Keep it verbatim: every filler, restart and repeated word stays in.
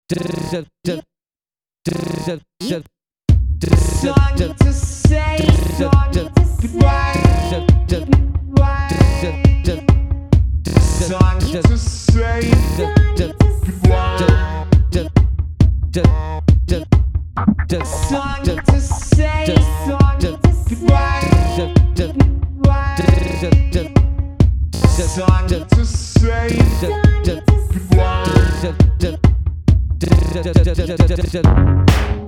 Song to say, song to goodbye. Song to say goodbye. Song to say, song to goodbye. Song to say goodbye.